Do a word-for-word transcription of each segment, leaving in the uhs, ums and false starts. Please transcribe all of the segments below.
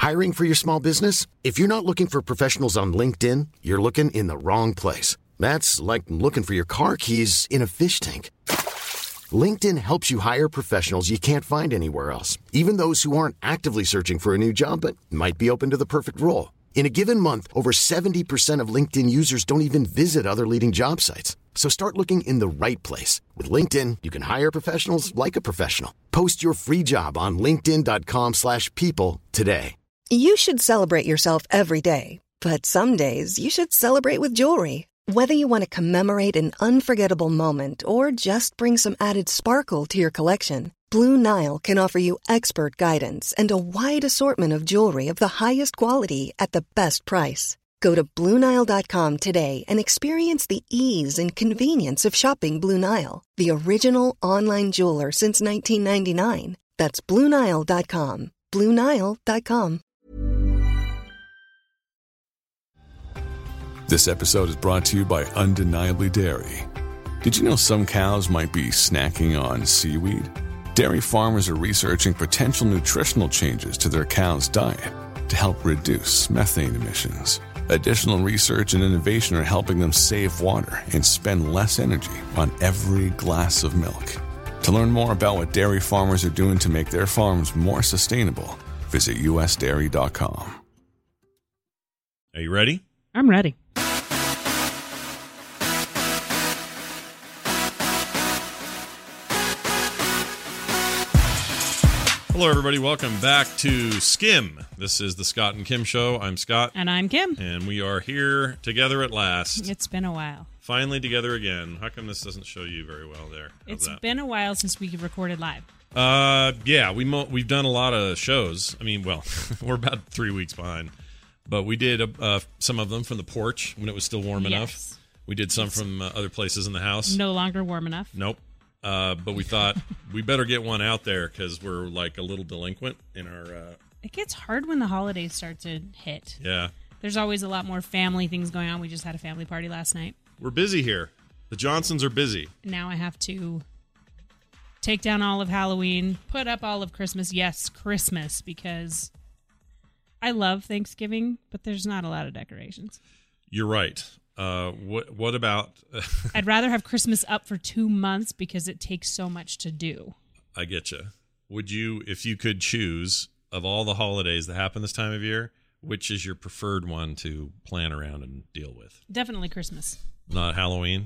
Hiring for your small business? If you're not looking for professionals on LinkedIn, you're looking in the wrong place. That's like looking for your car keys in a fish tank. LinkedIn helps you hire professionals you can't find anywhere else, even those who aren't actively searching for a new job but might be open to the perfect role. In a given month, over seventy percent of LinkedIn users don't even visit other leading job sites. So start looking in the right place. With LinkedIn, you can hire professionals like a professional. Post your free job on linkedin.com slash people today. You should celebrate yourself every day, but some days you should celebrate with jewelry. Whether you want to commemorate an unforgettable moment or just bring some added sparkle to your collection, Blue Nile can offer you expert guidance and a wide assortment of jewelry of the highest quality at the best price. Go to Blue Nile dot com today and experience the ease and convenience of shopping Blue Nile, the original online jeweler since nineteen ninety-nine. That's Blue Nile dot com. Blue Nile dot com. This episode is brought to you by Undeniably Dairy. Did you know some cows might be snacking on seaweed? Dairy farmers are researching potential nutritional changes to their cows' diet to help reduce methane emissions. Additional research and innovation are helping them save water and spend less energy on every glass of milk. To learn more about what dairy farmers are doing to make their farms more sustainable, visit U S dairy dot com. Are you ready? I'm ready. Hello, everybody. Welcome back to Skim. This is the Scott and Kim Show. I'm Scott. And I'm Kim. And we are here together at last. It's been a while. Finally together again. How come this doesn't show you very well there? How's It's that? been a while since we recorded live. Uh, yeah, we mo- we've done a lot of shows. I mean, well, we're about three weeks behind. But we did uh, some of them from the porch when it was still warm Yes. enough. We did some from uh, other places in the house. No longer warm enough. Nope. Uh, but we thought we better get one out there because we're like a little delinquent in our... Uh, It gets hard when the holidays start to hit. yeah. There's always a lot more family things going on. We just had a family party last night. We're busy here. The Johnsons are busy. Now I have to take down all of Halloween, put up all of Christmas. Yes, Christmas, because I love Thanksgiving, but there's not a lot of decorations. You're right. Uh, what what about... I'd rather have Christmas up for two months because it takes so much to do. I get you. Would you, if you could choose, of all the holidays that happen this time of year, which is your preferred one to plan around and deal with? Definitely Christmas. Not Halloween?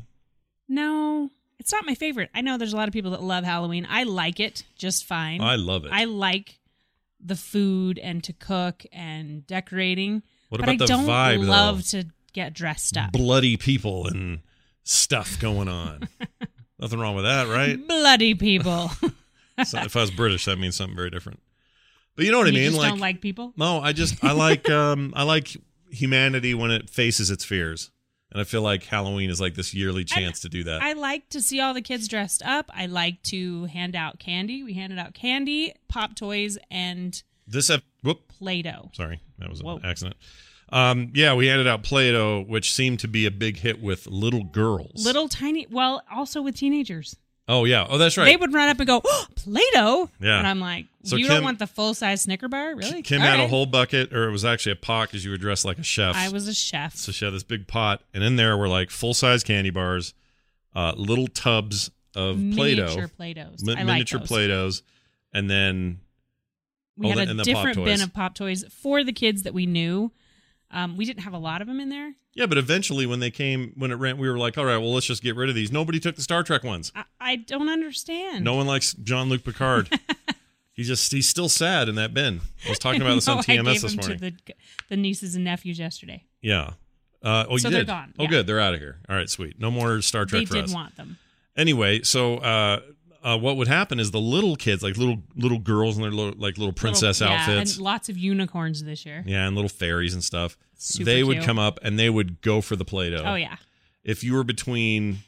No, it's not my favorite. I know there's a lot of people that love Halloween. I like it just fine. I love it. I like the food and to cook and decorating. What but about I the don't vibe, love though? to get dressed up. Bloody people and stuff going on. Nothing wrong with that, right? Bloody people. So if I was British, that means something very different. But you know what you I mean? just Like, don't like people? no, I just I like um I like humanity when it faces its fears, and I feel like Halloween is like this yearly chance to do that. I like to see all the kids dressed up. I like to hand out candy. We handed out candy, pop toys, and this ep- whoop, Play-Doh. sorry, that was Whoa. an accident. Um, yeah, we handed out Play-Doh, which seemed to be a big hit with little girls. Little tiny, well, also with teenagers. Oh yeah, oh that's right. They would run up and go, oh, Play-Doh. Yeah. And I'm like, So you Kim- don't want the full-size Snicker bar? Really? Kim All had a right. whole bucket, or it was actually a pot because you were dressed like a chef. I was a chef. So she had this big pot, and in there were like full-size candy bars, uh, little tubs of Play-Doh, Miniature Play-Dohs. mi- I like miniature those. Play-Dohs, and then We oh, had the- a and the Pop different bin Toys. of Pop Toys for the kids that we knew. Um, we didn't have a lot of them in there. Yeah, but eventually when they came, when it ran, we were like, all right, well, let's just get rid of these. Nobody took the Star Trek ones. I, I don't understand. No one likes Jean-Luc Picard. He's just, he's still sad in that bin. I was talking about this on No, T M S I gave this them morning. to the, the nieces and nephews yesterday. Yeah. Uh, oh, So you they're did? gone, Oh, yeah. good. They're out of here. All right, sweet. No more Star Trek They for did us. want them. Anyway, so uh, uh, what would happen is the little kids, like little little girls in their little, like little princess Little- outfits. Yeah, and lots of unicorns this year. Yeah, and little fairies and stuff. Super they would cute. come up and they would go for the Play-Doh. Oh, yeah. If you were between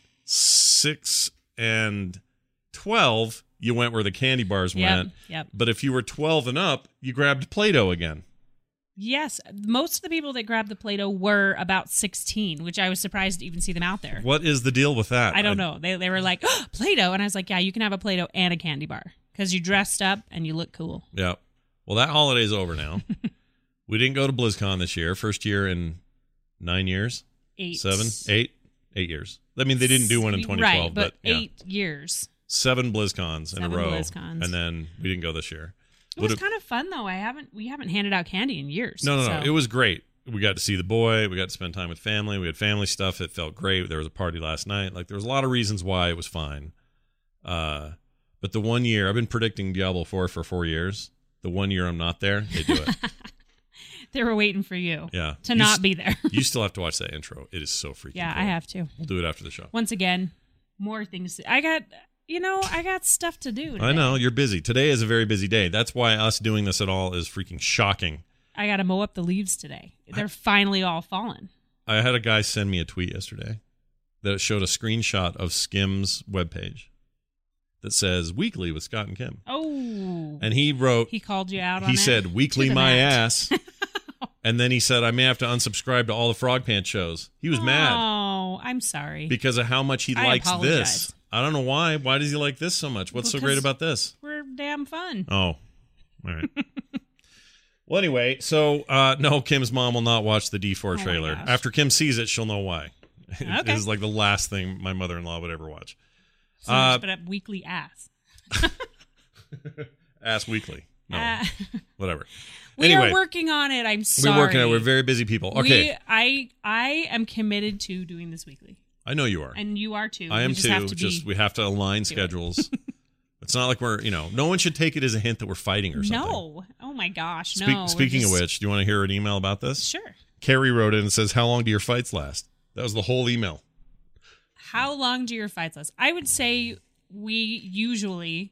six and twelve, you went where the candy bars Yep, went. yep. But if you were twelve and up, you grabbed Play-Doh again. Yes, most of the people that grabbed the Play-Doh were about sixteen, which I was surprised to even see them out there. What is the deal with that? I don't know. They they were like, oh, Play-Doh. And I was like, yeah, you can have a Play-Doh and a candy bar because you dressed up and you look cool. Yeah. Well, that holiday's over now. We didn't go to BlizzCon this year. First year in nine years? Eight. Seven? Eight? Eight years. I mean, they didn't do one in twenty twelve, right, but, but yeah. eight years. Seven BlizzCons in Seven a row. BlizzCons. And then we didn't go this year. It was Would've- kind of fun though. I haven't we haven't handed out candy in years. No, no, so. no. It was great. We got to see the boy. We got to spend time with family. We had family stuff. It felt great. There was a party last night. Like, there was a lot of reasons why it was fine. Uh, but the one year, I've been predicting Diablo four for four years. The one year I'm not there, they do it. They were waiting for you. Yeah. To You not s- be there. You still have to watch that intro. It is so freaking Yeah, cool. I have to. We'll do it after the show. Once again, more things. To, I got, you know, I got stuff to do. Today. I know. You're busy. Today is a very busy day. That's why us doing this at all is freaking shocking. I got to mow up the leaves today. They're finally all fallen. I had a guy send me a tweet yesterday that showed a screenshot of Skim's webpage that says Weekly with Scott and Kim. Oh. And he wrote, He called you out on he it? said, Weekly To the my max. ass. And then he said, I may have to unsubscribe to all the Frog Pants shows. He was mad Oh, I'm sorry. because of how much he I likes apologize. this. I don't know why. Why does he like this so much? What's so Because- great about this? We're damn fun. Oh, all right. Well, anyway, so uh, no, Kim's mom will not watch the D four Oh my trailer. gosh. After Kim sees it, she'll know why. It Okay. is like the last thing my mother-in-law would ever watch. So Uh, much but a weekly ass. Ass Weekly. No, Uh, whatever. we Anyway, are working on it. I'm sorry. we're working on it. We're very busy people. Okay, We, I I am committed to doing this weekly, I know you are. and you are too. I We am just too. Have to just be, we have to align schedules. It's not like we're, you know, no one should take it as a hint that we're fighting or something. no. Oh my gosh, Spe- no. we're speaking just- of which, do you want to hear an email about this? sure. Carrie wrote in and says, "How long do your fights last?" That was the whole email. How long do your fights last? I would say we usually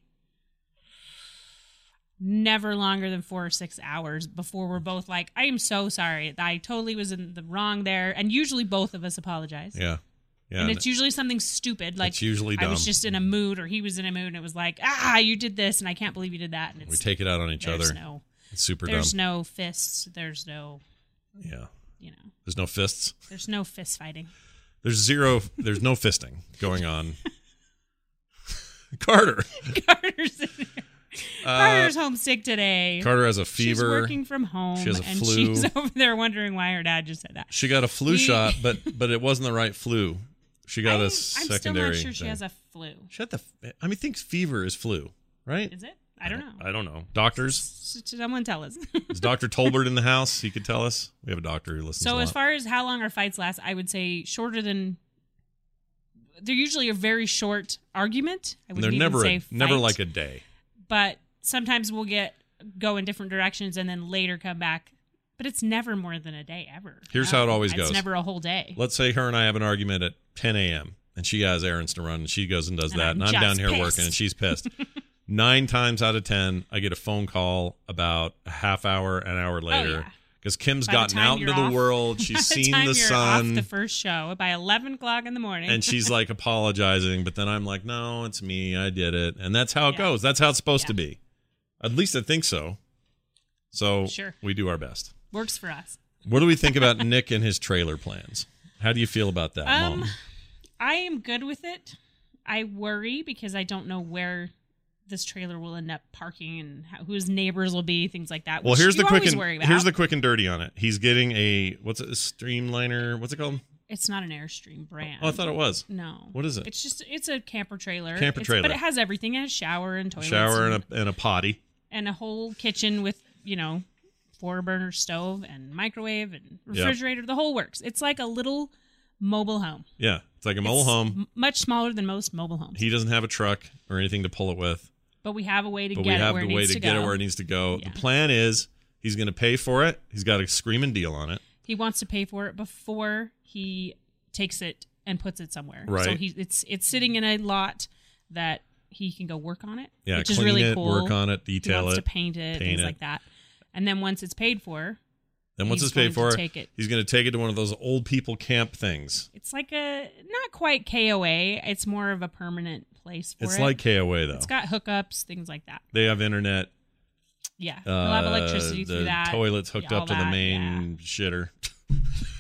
never longer than four or six hours before we're both like, I am so sorry. I totally was in the wrong there. And usually both of us apologize. Yeah, yeah. And it's usually something stupid. Like It's usually I was dumb. just in a mood or he was in a mood and it was like, ah, you did this and I can't believe you did that. And it's, we take it out on each there's other. no, It's super there's dumb. no fists. There's no, Yeah. you know, There's no fists. there's no fist fighting. There's zero. There's no fisting going on. Carter. Carter's in here. Carter's homesick today. Carter has a She's fever. working from home, She has a and flu. she's over there wondering why her dad just said that. She got a flu We- shot, but but it wasn't the right flu. She got I, a I'm secondary. still not sure she thing. has a flu. She had the. I mean, think fever is flu, right? Is it? I don't know. I don't know. Doctors. S- Someone tell us. Is Doctor Tolbert in the house? He could tell us. We have a doctor who listens. So a as lot. far as how long our fights last, I would say shorter than. They're usually a very short argument. I And wouldn't they're even never say a, never fight, like a day. But sometimes we'll get go in different directions and then later come back. But it's never more than a day ever. Here's No, how it always It's goes. never a whole day. Let's say her and I have an argument at ten a.m. and she has errands to run and she goes and does And that I'm and I'm just down here pissed. working and she's pissed. Nine times out of ten, I get a phone call about a half hour, an hour later. Oh, yeah. Because Kim's By the gotten time out into you're the off- world. By She's the seen time the you're sun. off the first show by eleven o'clock in the morning. And she's like apologizing, but then I'm like, no, it's me. I did it. And that's how it Yeah. goes. That's how it's supposed Yeah. to be. At least I think so. So Sure. we do our best. Works for us. What do we think about Nick and his trailer plans? How do you feel about that, Um, Mom? I am good with it. I worry because I don't know where this trailer will end up parking and how, who his neighbors will be, things like that. Well, which here's you the quick always and worry about. here's the quick and dirty on it. He's getting a what's it, a Streamliner? What's it called? It's not an Airstream brand. Oh, I thought it was. No. What is it? It's just it's a camper trailer. Camper It's- trailer. but it has everything. It has shower and toilets. Shower and, and a and a potty. and a whole kitchen with you know four burner stove and microwave and refrigerator. The whole works. It's like a little mobile home. Yeah, it's like a mobile It's home. m- much smaller than most mobile homes. He doesn't have a truck or anything to pull it with, but we have a way to but get we it have where the it way needs to to get go. it where it needs to go. Yeah. The plan is he's going to pay for it. He's got a screaming deal on it. He wants to pay for it before he takes it and puts it somewhere. Right. So he it's it's sitting in a lot that he can go work on it. Yeah, which is clean really it, cool. work on it, He detail wants it, to paint it, paint things it. like that. And then once it's paid for, Then once he's it's paid going for, to take it. he's going to take it to one of those old people camp things. it's like a not quite K O A. It's more of a permanent place for It's it. like K O A though. It's got hookups, things like that. They have internet. Yeah, he'll have Uh, electricity the through that. toilets hooked yeah, up all to the that, main shitter.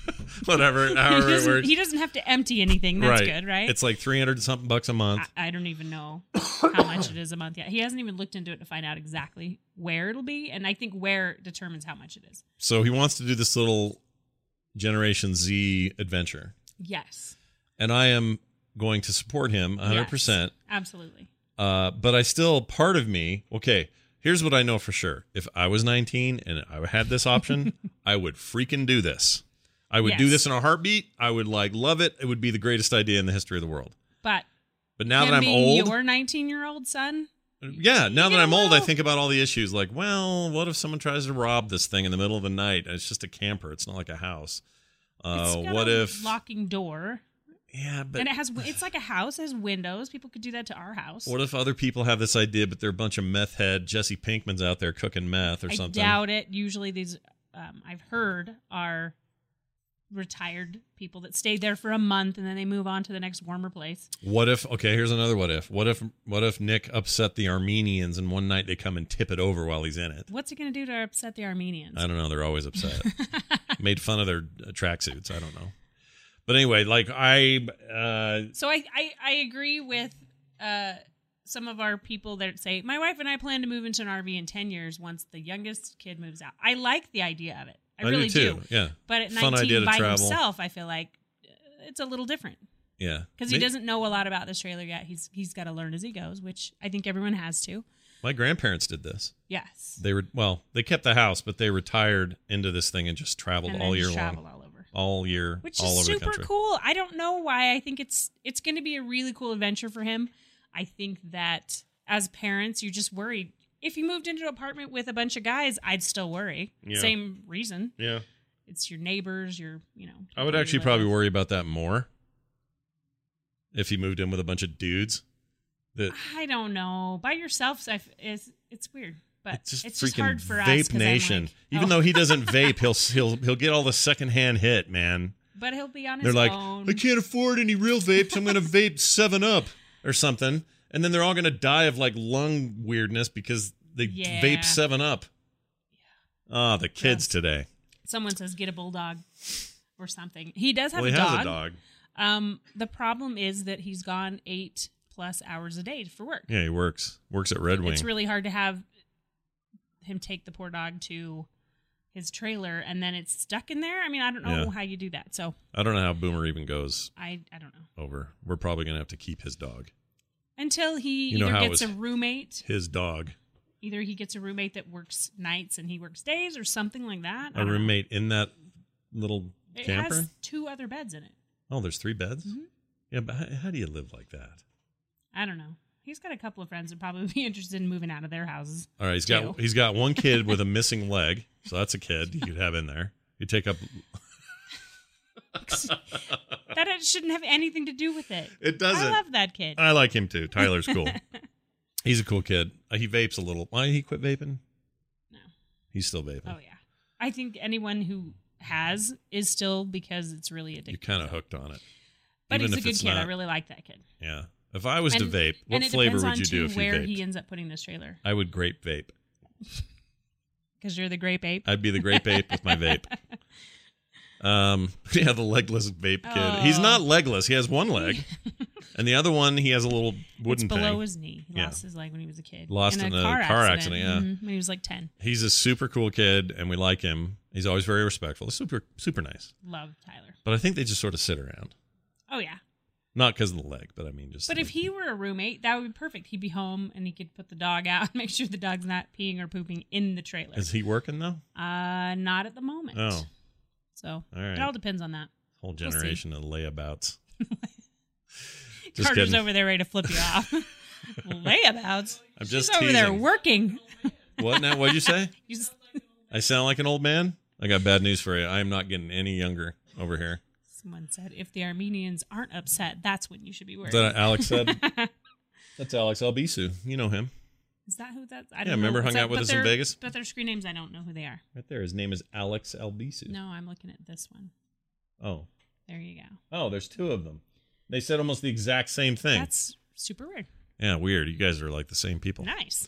Whatever, he, however it doesn't, works. he doesn't have to empty anything. That's right. good, right? It's like three hundred something bucks a month. I, I don't even know how much it is a month yet. He hasn't even looked into it to find out exactly where it'll be, and I think where determines how much it is. So he wants to do this little Generation Z adventure. Yes. And I am going to support him one hundred percent. Yes, absolutely. Uh, but I still, part of me, okay, here's what I know for sure. If I was nineteen and I had this option, I would freaking do this. I would yes. do this in a heartbeat. I would like love it. It would be the greatest idea in the history of the world. But But now him that I'm being old, your nineteen-year-old son, yeah, now you that I'm old, I little- think about all the issues. Like, well, what if someone tries to rob this thing in the middle of the night? And it's just a camper. It's not like a house. Uh, it's got what a if? locking door, Yeah, but and it has it's like a house. It has windows. People could do that to our house. what if other people have this idea, but they're a bunch of meth head Jesse Pinkman's out there cooking meth or I something? doubt it. Usually, these um, I've heard are retired people that stayed there for a month and then they move on to the next warmer place. What if? Okay, here's another what if. What if? What if Nick upset the Armenians and one night they come and tip it over while he's in it? What's it going to do to upset the Armenians? I don't know. They're always upset. Made fun of their uh, tracksuits. I don't know. But anyway, like I. Uh, So I, I, I agree with uh, some of our people that say, my wife and I plan to move into an R V in ten years once the youngest kid moves out. I like the idea of it. I, I really do too. Yeah. But at Fun idea nineteen to by travel. himself, I feel like uh, it's a little different. Yeah. Because he Me- doesn't know a lot about this trailer yet. He's He's got to learn as he goes, which I think everyone has to. My grandparents did this. Yes. They were well. They kept the house, but they retired into this thing and just traveled And all then year just travel long. all over. All year, Which all is over the super country. cool. I don't know why. I think it's it's going to be a really cool adventure for him. I think that as parents, you're just worried. If you moved into an apartment with a bunch of guys, I'd still worry. Yeah. Same reason. Yeah. It's your neighbors, your, you know. I would people you actually live probably with. worry about that more if he moved in with a bunch of dudes. That I don't know. By yourself, I f- it's it's weird, but it's just it's freaking just hard for us. vape 'cause I'm nation. like, Even oh. though he doesn't vape, he'll he'll he'll get all the secondhand hit, man. But he'll be on his They're like, own. I can't afford any real vapes. I'm gonna vape Seven Up or something, and then they're all gonna die of like lung weirdness because they Yeah. vape Seven Up. Ah, the kids Gross. today. Someone says get a bulldog or something. He does have Well, he a has dog. a dog. Um, the problem is that he's gone eight plus hours a day for work. Yeah, he works works at Red Wing. It's really hard to have him take the poor dog to his trailer and then it's stuck in there. I mean, I don't know Yeah. how you do that. So I don't know how Boomer even goes I, I don't know. over. We're probably gonna have to keep his dog. Until he You know either how it gets was- a roommate, His dog. either he gets a roommate that works nights and he works days or something like that. I A don't know. roommate in that little It camper? has two other beds in it. Oh, there's three beds? Mhm. Yeah, but how, how do you live like that? I don't know. He's got a couple of friends that probably be interested in moving out of their houses. All right, he's Two. got he's got one kid with a missing leg, so that's a kid you could have in there. You take up. That it shouldn't have anything to do with it. It doesn't. I love that kid. I like him too. Tyler's cool. He's a cool kid. Uh, he vapes a little. Why did he quit vaping? No. He's still vaping. Oh yeah. I think anyone who has is still because it's really addictive. You're kind of hooked on it. But Even he's a if good it's kid. I not- really like that kid. Yeah. If I was to And- vape, what and it flavor depends would on you do too if you where vaped? he ends up putting this trailer. I would grape vape. Because you're the grape ape. I'd be the grape ape with my vape. Um, yeah, the legless vape kid. He's Oh. not legless. He has one leg, and the other one he has a little It's wooden below thing. his knee. He Yeah. lost his leg when he was a kid. Lost in a car accident, yeah. Mhm, when he was like ten. He's a super cool kid, and we like him. He's always very respectful. Super, super nice. Love Tyler. But I think they just sort of sit around, Oh yeah. not because of the leg, but I mean just. But if he were a roommate, that would be perfect. He'd be home and he could put the dog out and make sure the dog's not peeing or pooping in the trailer. is he working though? Uh, not at the moment. Oh, So all right. it all depends on that. Whole We'll see. generation of layabouts. Just Carter's kidding. over there ready to flip you off. Layabouts. I'm She's just over there teasing. working. What now? What'd you say? You just- I sound like an old man? I got bad news for you. I am not getting any younger over here. Someone said if the Armenians aren't upset, that's when you should be worried. Is that what Alex said? That's Alex Albisu. You know him. Is that who that's? I Yeah, don't remember know. hung But out with but us in their- Vegas? But their screen names, I don't know who they are. Right there. His name is Alex Albisu. No, I'm looking at this one. Oh. There you go. Oh, there's two of them. They said almost the exact same thing. That's super weird. Yeah, weird. You guys are like the same people. Nice.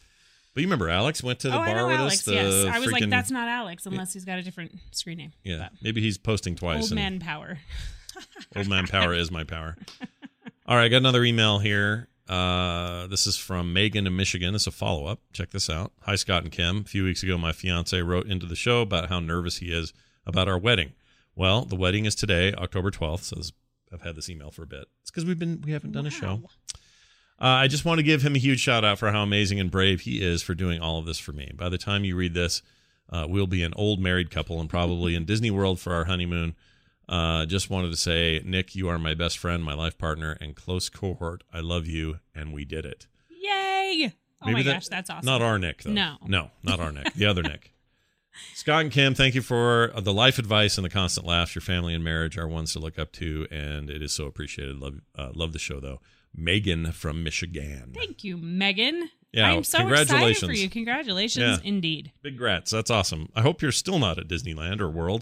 But you remember Alex went to the oh, bar I know with Alex, us? The yes. I was freaking, like, that's not Alex unless he's got a different screen name. Yeah, But maybe he's posting twice. Old and man power. Old man power is my power. All right, I got another email here. Uh, this is from Megan in Michigan. It's a follow-up. Check this out. Hi, Scott and Kim. A few weeks ago, my fiance wrote into the show about how nervous he is about our wedding. Well, the wedding is today, October twelfth. So this, I've had this email for a bit. It's because we've been we haven't done wow. a show. Uh, I just want to give him a huge shout out for how amazing and brave he is for doing all of this for me. By the time you read this, uh, we'll be an old married couple and probably in Disney World for our honeymoon. Uh, just wanted to say, Nick, you are my best friend, my life partner, and close cohort. I love you, and we did it. Yay! Oh Maybe my that- gosh, that's awesome. Not our Nick, though. No. No, not our Nick. The other Nick. Scott and Kim, thank you for the life advice and the constant laughs. Your family and marriage are ones to look up to, and it is so appreciated. Love, uh, love the show, though. Megan from Michigan. Thank you, Megan. Yeah, I'm so congratulations. excited for you. Congratulations, Yeah. indeed. Big grats. That's awesome. I hope you're still not at Disneyland or World.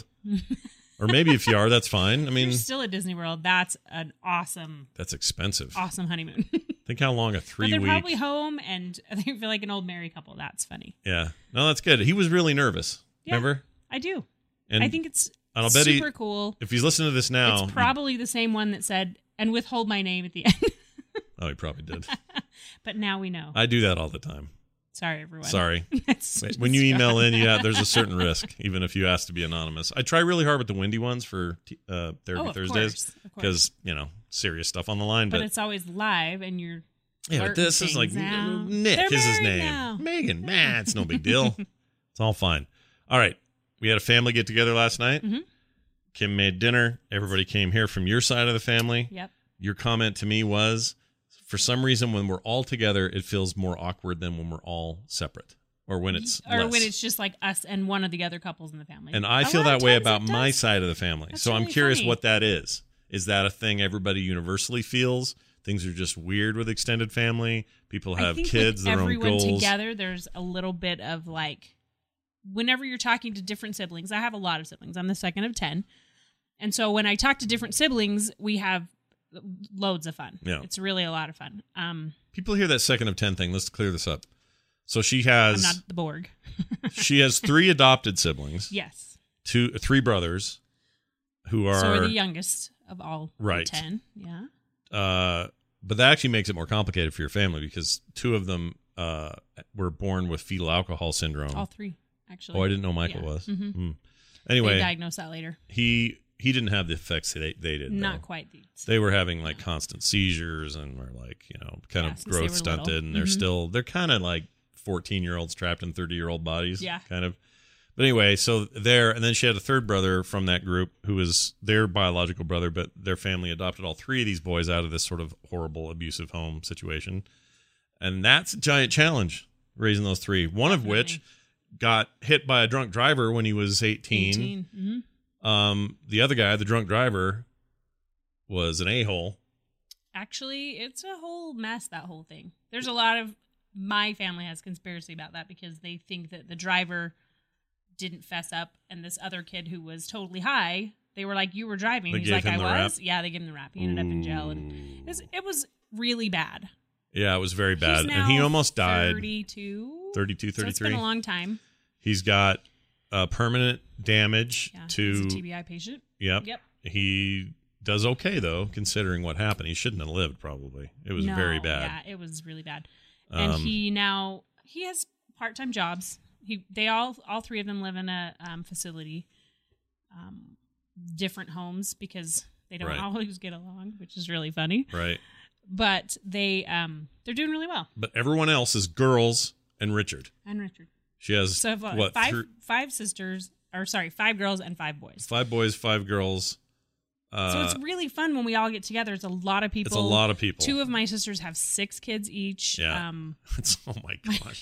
Or maybe if you are, that's fine. I mean, You're still at Disney World. That's an awesome, that's expensive. awesome honeymoon. Think how long a But three they're week. probably home, and they feel like an old married couple. That's funny. Yeah. No, that's good. He was really nervous. Yeah. Remember? I do. And I think it's and I'll bet he- super cool. if he's listening to this now, It's probably the same one that said, and withhold my name at the end. oh, he probably did. But now we know. I do that all the time. Sorry, everyone. Sorry. It's Wait, just when you email Scott. in, yeah, there's a certain risk, even if you ask to be anonymous. I try really hard with the windy ones for uh, Therapy Oh, of Thursdays course, of course. because you know serious stuff on the line. But But, it's always live, and you're yeah, but blurting this is like things out. Nick They're is his married name. now. Megan, man, it's no big deal. It's all fine. All right, we had a family get together last night. Mhm. Kim made dinner. Everybody came here from your side of the family. Yep. Your comment to me was, for some reason, when we're all together, it feels more awkward than when we're all separate, or when it's or less. when it's just like us and one of the other couples in the family. And I A feel lot of that way times about it my does. side of the family. That's so I'm really curious funny. what that is. Is that a thing everybody universally feels? Things are just weird with extended family. People I have think kids, with their own everyone goals. together, there's a little bit of like, whenever you're talking to different siblings, I have a lot of siblings. I'm the second of ten. And so when I talk to different siblings, we have loads of fun. Yeah. It's really a lot of fun. Um, People hear that second of ten thing. Let's clear this up. So she I'm has not the Borg. she has three adopted siblings, Yes. two three brothers who are So we're the youngest of all Right. ten. Yeah. uh but that actually makes it more complicated for your family because two of them uh were born with fetal alcohol syndrome. All three, actually. Oh, I didn't know Michael Yeah. was. Mhm. Hmm. They Anyway, diagnosed that later. he he didn't have the effects they they did. Not though. quite these. They were having like constant seizures and were like, you know, kind Yeah, of since they growth were stunted, little. and they're Mhm. still they're kind of like fourteen year olds trapped in thirty year old bodies. Yeah. kind of. But anyway, so there, and then she had a third brother from that group who was their biological brother, but their family adopted all three of these boys out of this sort of horrible abusive home situation, and that's a giant challenge raising those three. One of which Definitely. got hit by a drunk driver when he was eighteen. eighteen. Mhm. Um, the other guy, the drunk driver, was an a-hole. Actually, it's a whole mess, that whole thing. There's a lot of, my family has conspiracy about that because they think that the driver didn't fess up, and this other kid who was totally high, they were like, you were driving. They He's gave like, him I the was. rap? Yeah, they gave him the rap. He ended up in jail, and it was, it was really bad. Yeah, it was very bad. He's And he now almost died. thirty-two. thirty-two, So it's thirty-three. been a long time. He's got uh, permanent damage Yeah, to. he's a T B I patient. Yep. Yep. He does okay, though, considering what happened. He shouldn't have lived, probably. It was No, very bad. Yeah, it was really bad. And Um, he now he has part-time jobs. He they all all three of them live in a um, facility, um, different homes because they don't Right. always get along, which is really funny. Right. But they um they're doing really well. But everyone else is girls and Richard. And Richard. She has, So I've, uh, what, five thr- five sisters, or sorry, five girls and five boys. five boys, five girls. Uh, So it's really fun when we all get together. It's a lot of people. it's a lot of people. Two of my sisters have six kids each. Yeah. Um, It's, oh, my gosh.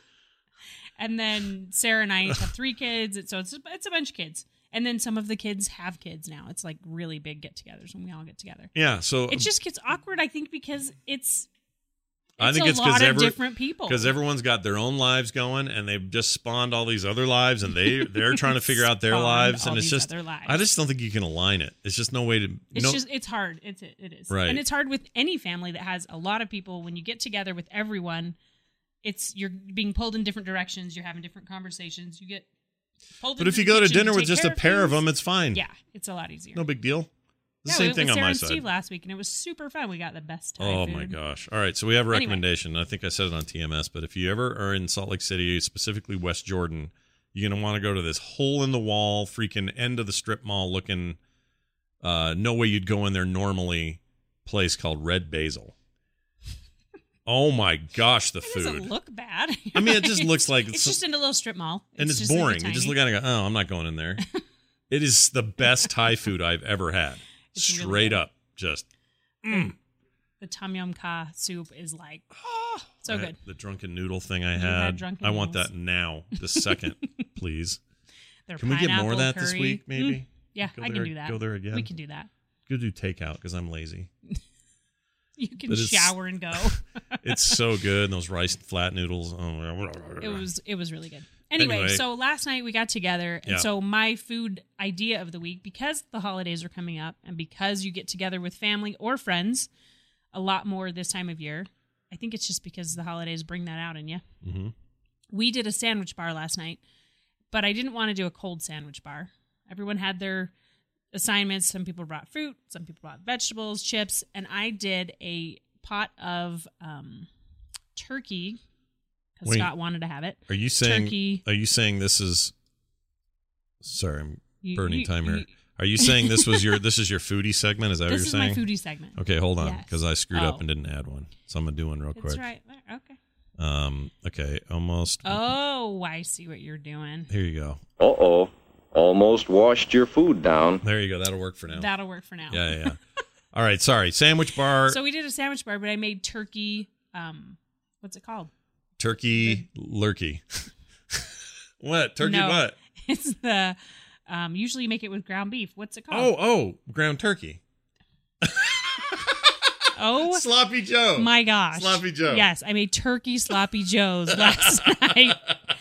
and then Sarah and I each have three kids. So it's it's a bunch of kids. And then some of the kids have kids now. It's like really big get-togethers when we all get together. Yeah, so It just gets awkward, I think, because it's, it's I think a it's lot because of every, different people. Because everyone's got their own lives going, and they've just spawned all these other lives, and they they're trying to figure out their Spawned lives, all and it's these just other lives. I just don't think you can align it. It's just no way to. It's no, just it's hard. It's it, it is. Right. And it's hard with any family that has a lot of people. When you get together with everyone, it's you're being pulled in different directions. You're having different conversations. You get pulled. But into if you the go to kitchen dinner with take just a care pair of things. them, it's fine. Yeah, it's a lot easier. No big deal. The No, same it thing was on Sarah my and side. Steve last week, and it was super fun. We got the best Thai Oh food. my gosh. All right, so we have a Anyway. recommendation. I think I said it on T M S, but if you ever are in Salt Lake City, specifically West Jordan, you're going to want to go to this hole in the wall, freaking end of the strip mall looking, uh, no way you'd go in there normally, place called Red Basil. Oh my gosh, the It food. doesn't look bad. I mean, it just looks like it's so- just in a little strip mall, and it's just like a boring. You just tiny- look at it and go, oh, I'm not going in there. It is the best Thai food I've ever had. It's really Straight good. up. Just, mm. The tom yum ka soup is like oh, so I- good. The drunken noodle thing I You had. had drunken I want noodles. that now, this second, please. Their Can we get more of pineapple that this curry. week, maybe? Mm, yeah, Go I there- can do that. Go there again. We can do that. Go do takeout because I'm lazy. You can But it's- shower and go. It's so good. And those rice flat noodles. Oh, It was it was really good. Anyway, Anyway. so last night we got together, and Yeah. so my food idea of the week, because the holidays are coming up, and because you get together with family or friends a lot more this time of year, I think it's just because the holidays bring that out in you. Mm-hmm. We did a sandwich bar last night, but I didn't want to do a cold sandwich bar. Everyone had their assignments. Some people brought fruit, some people brought vegetables, chips, and I did a pot of um, turkey because Wait. Scott wanted to have it. Are you saying? Turkey. Are you saying this is? Sorry, I'm You- burning you- time here. you- Are you saying this was your? This is your foodie segment? Is that This what is you're my saying? foodie segment. Okay, hold on, Yes. because I screwed Oh. up and didn't add one, so I'm gonna do one real That's quick. right. There. Okay. Um. Okay. Almost. Oh, I see what you're doing. Here you go. Uh-oh. Almost washed your food down. There you go. That'll work for now. That'll work for now. Yeah, yeah, yeah. All right. Sorry. Sandwich bar. So we did a sandwich bar, but I made turkey. Um, what's it called? Turkey lurkey. What? Turkey No. what? It's the. Um, usually you make it with ground beef. What's it called? Oh, oh, ground turkey. Oh, Sloppy Joe. my gosh. Sloppy Joe. Yes, I made turkey sloppy joes last night.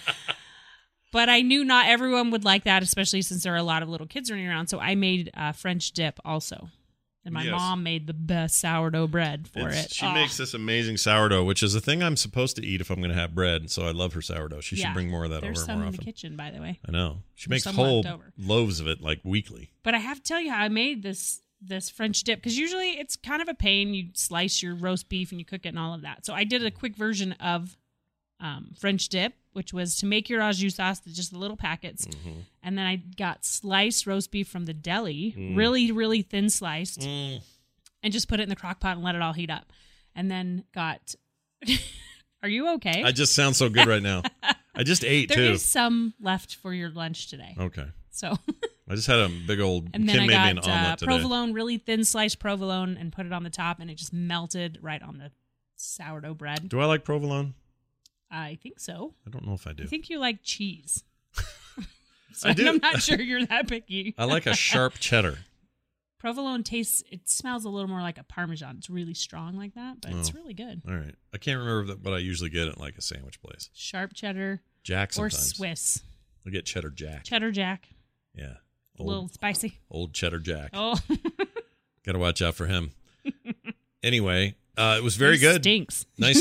But I knew not everyone would like that, especially since there are a lot of little kids running around. So I made uh, French dip also. And my Yes. mom made the best sourdough bread for It's- it. She Oh. makes this amazing sourdough, which is a thing I'm supposed to eat if I'm going to have bread. So I love her sourdough. She Yeah. should bring more of that There's over some more in the often. kitchen, by the way. I know. She There's makes some whole left over. loaves of it like weekly. But I have to tell you how I made this this French dip, because usually it's kind of a pain. You slice your roast beef and you cook it and all of that. So I did a quick version of um, French dip, which was to make your au jus sauce, just the little packets. Mm-hmm. And then I got sliced roast beef from the deli, Mm. really, really thin sliced, Mm. and just put it in the crock pot and let it all heat up. And then got... Are you okay? I just sound so good right now. I just ate There too. is some left for your lunch today. Okay. So... I just had a big old. And then Kim I made me an got omelet uh, today. provolone, really thin sliced provolone, and put it on the top, and it just melted right on the sourdough bread. Do I like provolone? I think so. I don't know if I do. I think you like cheese. so I do. I'm not sure you're that picky. I like a sharp cheddar. Provolone tastes, it smells a little more like a Parmesan. It's really strong like that, but it's Oh. really good. All right. I can't remember that, but I usually get it like a sandwich place. Sharp cheddar Jack or sometimes. Swiss. I get cheddar jack. Cheddar Jack. Yeah. A little spicy. Old cheddar jack. Oh, Got to watch out for him. Anyway, uh, it was very it good. Stinks. Nice,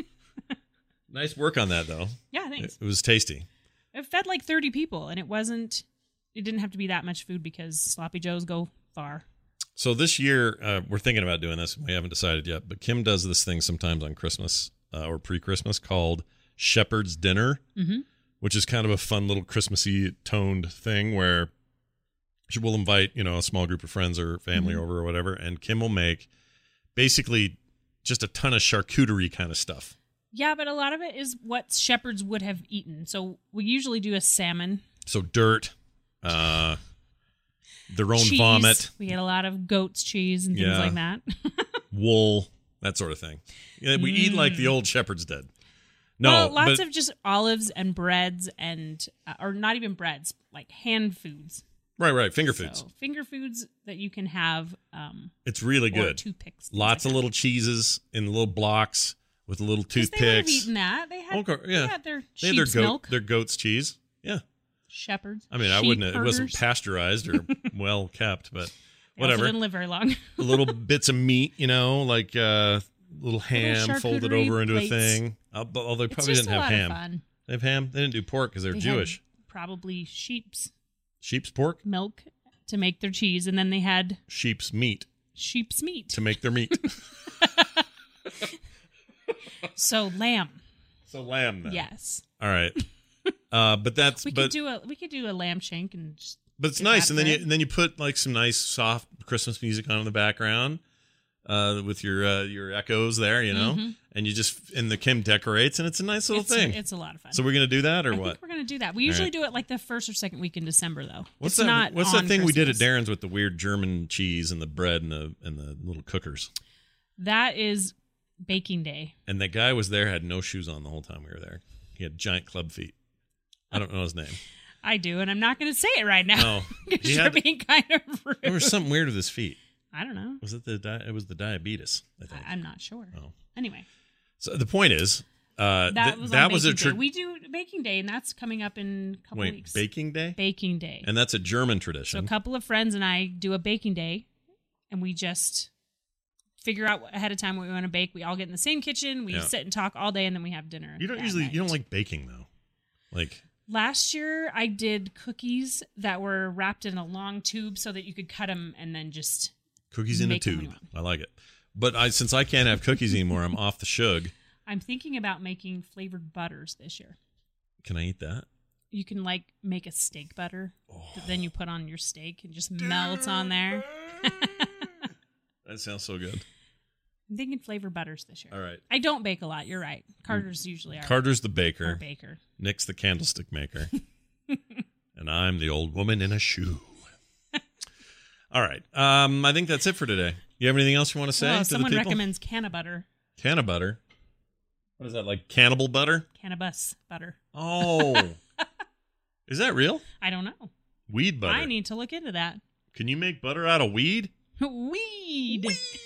nice work on that though. Yeah, thanks. It, it was tasty. It fed like thirty people, and it wasn't, it didn't have to be that much food because sloppy joes go far. So this year, uh, we're thinking about doing this. We haven't decided yet, but Kim does this thing sometimes on Christmas uh, or pre-Christmas called Shepherd's Dinner, Mm-hmm. which is kind of a fun little Christmassy toned thing where she will invite, you know, a small group of friends or family Mhm. over or whatever, and Kim will make basically just a ton of charcuterie kind of stuff. Yeah, but a lot of it is what shepherds would have eaten. So we usually do a salmon. So dirt, uh, their own cheese. vomit, We get a lot of goat's cheese and things Yeah. like that. wool, that sort of thing. Yeah, we eat like the old shepherds did. No, Mm. well, lots but, of just olives and breads and, uh, or not even breads, like hand foods. right, right, finger foods. So finger foods that you can have. Um, It's really or good. toothpicks. things Lots like of that. little cheeses in little blocks with little 'Cause They would have toothpicks. eaten that. They had, Okay, they yeah. had their They had their sheep's goat, milk. their goat's cheese. Yeah, Shepherds. I mean, I sheep wouldn't. It wasn't herders. pasteurized or well kept, but They also whatever. didn't live very long. little bits of meat, you know, like uh, little ham folded charcuterie over into plates. a thing. Uh, but, although they It's probably just didn't a have lot ham. of fun. They have ham. They didn't do pork because they're They had Jewish. Probably sheep's Sheep's pork. milk to make their cheese, and then they had Sheep's meat sheep's meat. to make their meat. So lamb. So lamb. Then. Yes. All right. Uh, but that's We but could do a we could do a lamb shank and just but it's get nice, that and then you bread. and then you put like some nice soft Christmas music on in the background, uh, with your uh, your echoes there, you know, Mhm. and you just and the Kim decorates, and it's a nice little it's thing. A, it's a lot of fun. So we're gonna do that or I what? think we're gonna do that. We usually right. do it like the first or second week in December, though. What's it's that? Not what's on that thing we did at Christmas. Darren's with the weird German cheese and the bread and the and the little cookers? That is baking day. And that guy was there, had no shoes on the whole time we were there. He had giant club feet. I don't know his name. I do, and I'm not going to say it right now. No, because he you're had- being kind of rude. There was something weird with his feet. I don't know. Was it the di- it was the diabetes? I think. I, I'm not sure. Oh. Anyway, So the point is, uh, that th- was that on was a baking tra- day. We do baking day, and that's coming up in a couple wait weeks. baking day, Baking day. and that's a German So tradition. a couple of friends and I do a baking day, and we just figure out ahead of time what we want to bake. We all get in the same kitchen. We Yeah. sit and talk all day, and then we have dinner. you don't that usually night. you don't like baking though, like Last year, I did cookies that were wrapped in a long tube so that you could cut them and then just. cookies in a Make 'em when tube. you want. I like it. But I since I can't have cookies anymore, I'm off the shug. I'm thinking about making flavored butters this year. Can I eat that? You can like make a steak butter that then you put on your steak and just melts on there. That sounds so good. I'm thinking flavored butters this year. All right. I don't bake a lot. You're right. Carter's usually our, Carter's the our baker. baker. Nick's the candlestick maker. And I'm the old woman in a shoe. All right. Um, I think that's it for today. You have anything else you want to say Well, to someone the people? recommends canna butter, Can of butter. What is that, like cannibal butter? cannabis butter. Oh. Is that real? I don't know. Weed butter. I need to look into that. Can you make butter out of weed? Weed.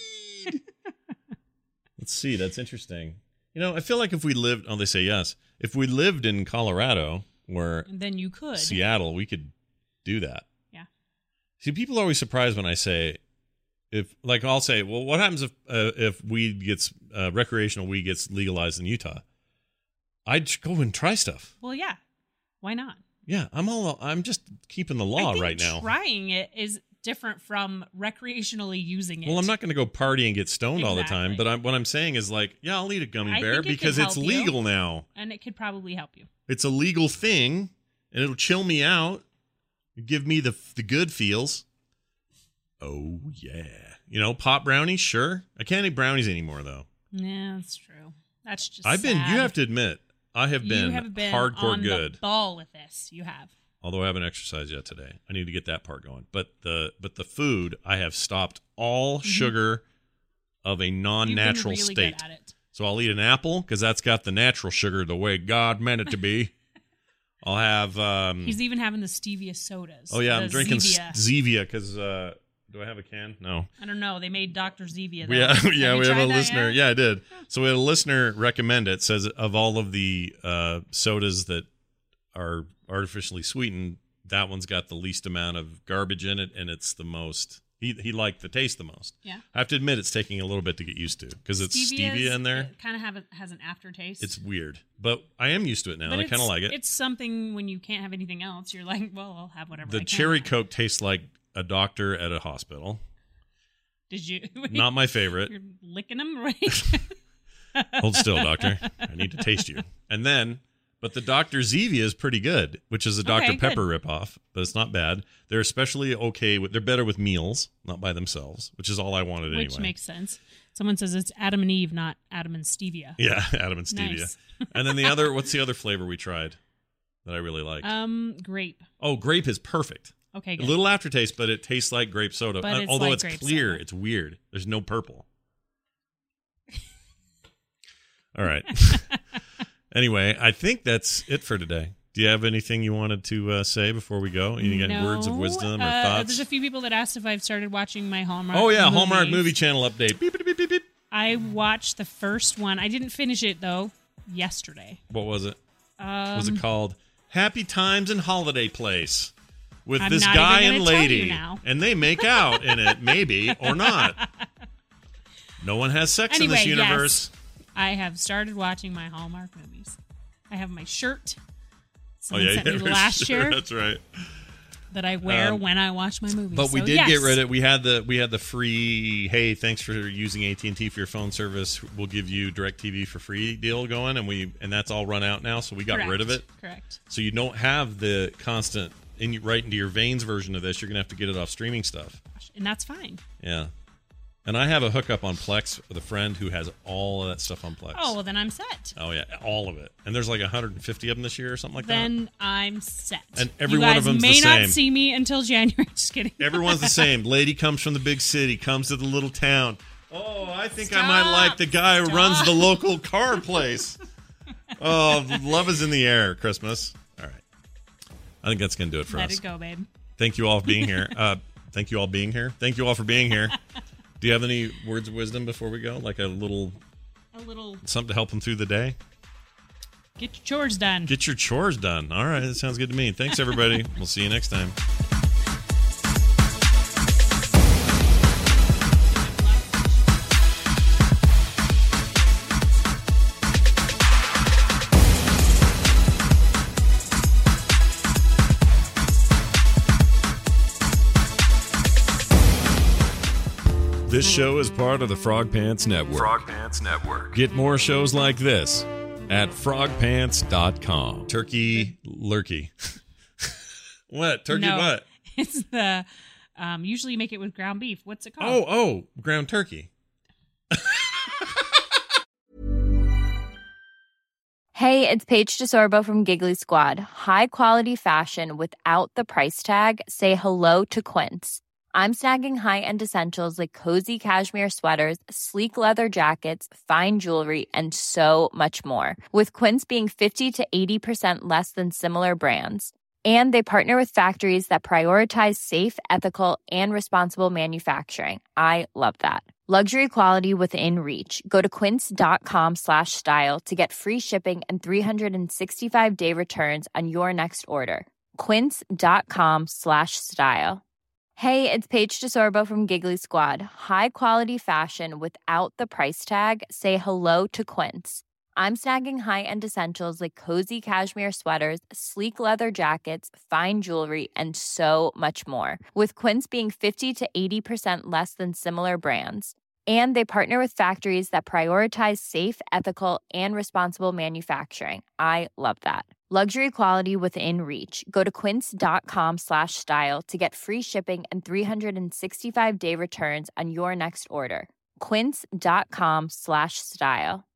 Let's see. That's interesting. You know, I feel like if we lived, oh, they say yes. If we lived in Colorado or Then you could. Seattle, we could do that. Yeah. See, people are always surprised when I say, if like I'll say, well, what happens if uh, if weed gets uh, recreational weed gets legalized in Utah? I'd just go and try stuff. Well, yeah. Why not? Yeah, I'm all I'm just keeping the law I think right now. Trying it is different from recreationally using it. Well, I'm not going to go party and get stoned all the time, Exactly. but I'm, what I'm saying is like, yeah, I'll eat a gummy I bear think it because could it's help you. legal now. And it could probably help you. It's a legal thing, and it'll chill me out, give me the the good feels. Oh yeah, you know, pop brownies, sure. I can't eat brownies anymore though. Yeah, that's true. That's just. I've been. sad. You have to admit, I have been, you have been hardcore on good. the ball with this. You have. Although I haven't exercised yet today, I need to get that part going. But the but the food, I have stopped all sugar of a You've been non-natural really state. Good at it. So I'll eat an apple because that's got the natural sugar the way God meant it to be. I'll have. Um, He's even having the stevia sodas. oh yeah, the I'm drinking Zevia. Zevia because. Uh, do I have a can? No. I don't know. They made Doctor Zevia. Though. Yeah, Have yeah, you we have tried a that listener. yet? Yeah, I did. So we had a listener recommend it. Says of all of the uh, sodas that are artificially sweetened, that one's got the least amount of garbage in it, and it's the most. He he liked the taste the most. Yeah. I have to admit, it's taking a little bit to get used to because it's stevia in there. It kind of have a, has an aftertaste. It's weird, but I am used to it now, But and I kind of it's- like it. It's something when you can't have anything else, you're like, well, I'll have whatever. I The can cherry have. Coke tastes like a doctor at a hospital. Did you? Not my favorite. You're licking them, right? Hold still, doctor. I need to taste you. And then, but the Doctor Zevia is pretty good, which is a Doctor Okay, Pepper good. ripoff, but it's not bad. They're especially okay with. They're better with meals, not by themselves, which is all I wanted Which anyway. makes sense. Someone says it's Adam and Eve, not Adam and Stevia. Yeah, Adam and Stevia. Nice. And then the other, what's the other flavor we tried that I really liked? Um, grape. oh, grape is perfect. Okay, A good. little aftertaste, but it tastes like grape soda. But Uh, it's although like it's grape clear, soda. it's weird. There's no purple. All right. Anyway, I think that's it for today. Do you have anything you wanted to uh, say before we go? You got any No, words of wisdom or uh, thoughts? There's a few people that asked if I've started watching my Hallmark. Oh yeah, movies. Hallmark Movie Channel update. Beep, beep, beep, beep, beep. I watched the first one. I didn't finish it though. Yesterday. What was it? Um, was it called Happy Times in Holiday Place with I'm this not guy even and gonna tell lady, you now. and they make out in it, maybe or not. No one has sex in Anyway, this yes. universe. I have started watching my Hallmark movies. I have my shirt. Oh Someone yeah, sent yeah, me for last sure. year That's right. that I wear Um, when I watch my movies. But we So, did yes. get rid of. We had the we had the free. Hey, thanks for using A T and T for your phone service. We'll give you DirecTV for free deal going, and we and that's all run out now. So we got Correct. rid of it. Correct. So you don't have the constant in right into your veins version of this. You're gonna have to get it off streaming stuff. And that's fine. Yeah. And I have a hookup on Plex with a friend who has all of that stuff on Plex. Oh, well, then I'm set. Oh yeah, all of it. And there's like one hundred fifty of them this year or something like Then that. I'm set. And every you one guys of them's may the not same. see me until January. Just kidding. Everyone's the same. Lady comes from the big city, comes to the little town. Oh, I think I might Stop. like the guy who Stop. runs the local car place. Oh, love is in the air, Christmas. All right. I think that's going to do it for Let us. it go, babe. Thank you all for being here. Uh, thank you all being here. Thank you all for being here. Do you have any words of wisdom before we go? Like a little A little something to help them through the day? get your chores done. Get your chores done. All right. That sounds good to me. Thanks, everybody. We'll see you next time. This show is part of the Frog Pants Network. Frog Pants Network. Get more shows like this at frog pants dot com. Turkey lurkey. What? Turkey No. what? It's the um, usually you make it with ground beef. What's it called? Oh, oh, ground turkey. Hey, it's Paige DeSorbo from Giggly Squad. High quality fashion without the price tag. Say hello to Quince. I'm snagging high-end essentials like cozy cashmere sweaters, sleek leather jackets, fine jewelry, and so much more. With Quince being fifty to eighty percent less than similar brands. And they partner with factories that prioritize safe, ethical, and responsible manufacturing. I love that. Luxury quality within reach. Go to quince.com slash style to get free shipping and three sixty-five day returns on your next order. Quince.com slash style. Hey, it's Paige DeSorbo from Giggly Squad. High quality fashion without the price tag. Say hello to Quince. I'm snagging high-end essentials like cozy cashmere sweaters, sleek leather jackets, fine jewelry, and so much more. With Quince being fifty to eighty percent less than similar brands. And they partner with factories that prioritize safe, ethical, and responsible manufacturing. I love that. Luxury quality within reach. Go to quince.com slash style to get free shipping and three sixty-five day returns on your next order. Quince.com slash style.